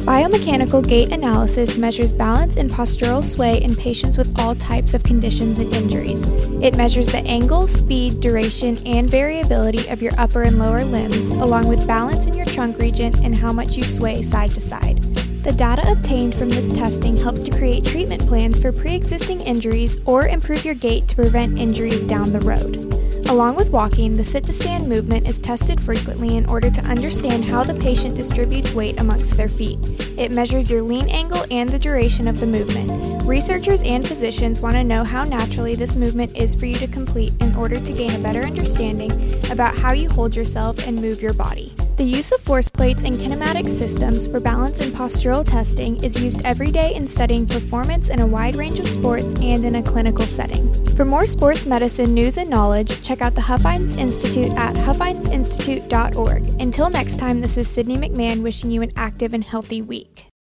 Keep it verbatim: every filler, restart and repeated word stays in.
Biomechanical gait analysis measures balance and postural sway in patients with all types of conditions and injuries. It measures the angle, speed, duration, and variability of your upper and lower limbs, along with balance in your trunk region and how much you sway side to side. The data obtained from this testing helps to create treatment plans for pre-existing injuries or improve your gait to prevent injuries down the road. Along with walking, the sit-to-stand movement is tested frequently in order to understand how the patient distributes weight amongst their feet. It measures your lean angle and the duration of the movement. Researchers and physicians want to know how naturally this movement is for you to complete in order to gain a better understanding about how you hold yourself and move your body. The use of force plates and kinematic systems for balance and postural testing is used every day in studying performance in a wide range of sports and in a clinical setting. For more sports medicine news and knowledge, check out the Huffines Institute at huffines institute dot org. Until next time, this is Sydney McMahon wishing you an active and healthy week.